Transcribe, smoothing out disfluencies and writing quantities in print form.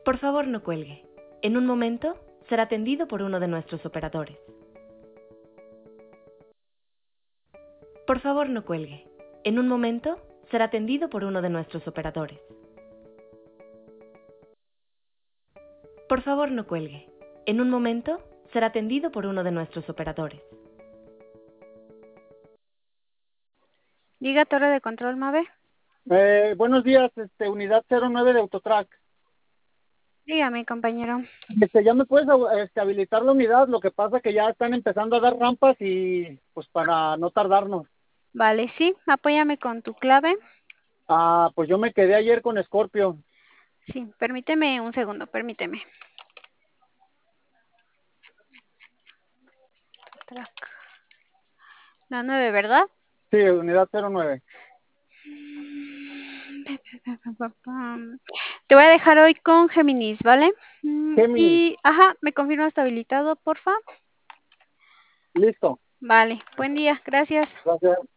Por favor, no cuelgue. En un momento será atendido por uno de nuestros operadores. Por favor, no cuelgue. En un momento será atendido por uno de nuestros operadores. Por favor, no cuelgue. En un momento será atendido por uno de nuestros operadores. Diga Torre de Control, Mabe. Buenos días, unidad 09 de Autotrack. Dígame, compañero. Ya me puedes habilitar la unidad, lo que pasa que ya están empezando a dar rampas y pues para no tardarnos. Vale, sí, apóyame con tu clave. Pues yo me quedé ayer con Scorpio. Sí, permíteme un segundo, permíteme. Track. La 9, ¿verdad? Sí, unidad 09. Te voy a dejar hoy con Géminis, ¿vale? Géminis, Y, ¿me confirmas habilitado, porfa? listo. Vale, buen día, gracias. Gracias.